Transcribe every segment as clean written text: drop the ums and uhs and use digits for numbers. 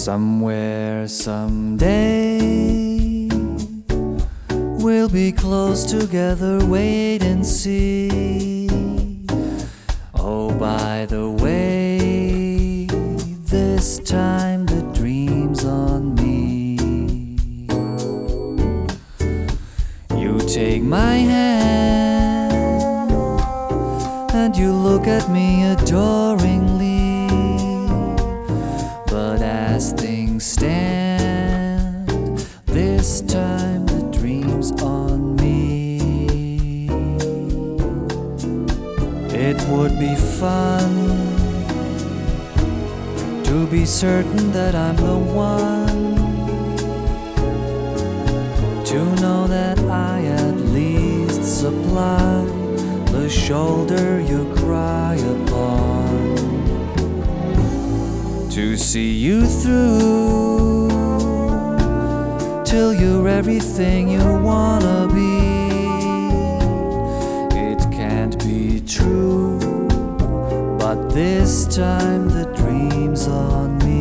Somewhere, someday, we'll be close together, wait and see. Oh, by the way, this time the dream's on me. You take my hand and you look at me adoringly. But as things stand, this time the dream's on me. It would be fun to be certain that I'm the one, to know that I at least supply the shoulder you cry upon, to see you through till you're everything you wanna be. It can't be true, but this time the dream's on me.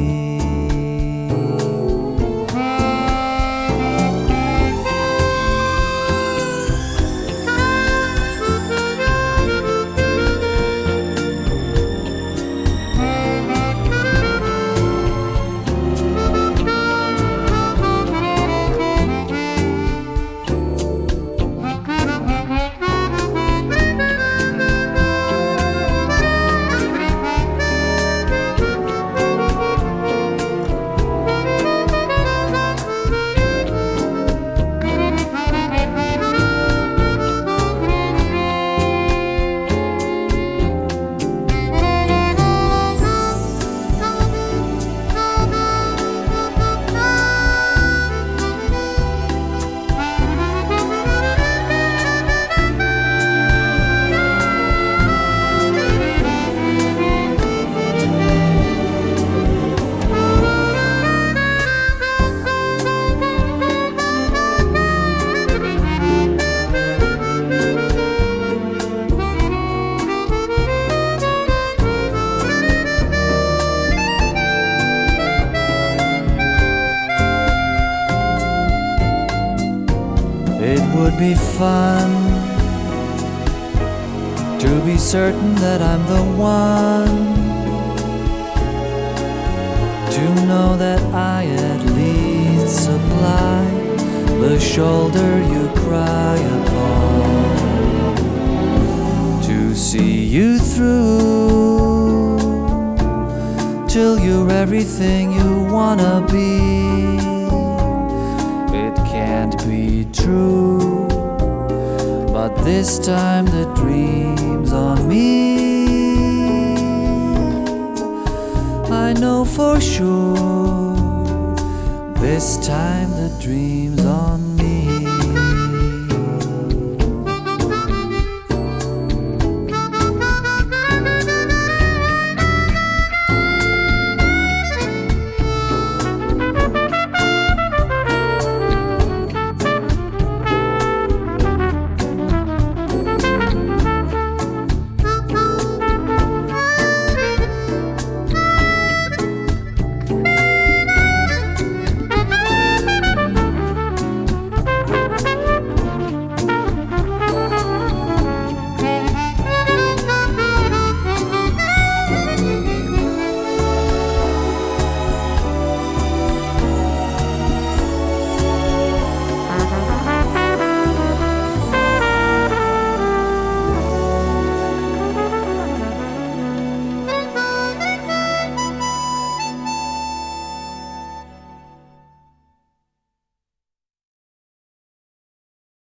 It would be fun to be certain that I'm the one, to know that I at least supply the shoulder you cry upon, to see you through till you're everything you wanna be. It can't be true, but this time the dream's on me. I know for sure, this time the dream's on me.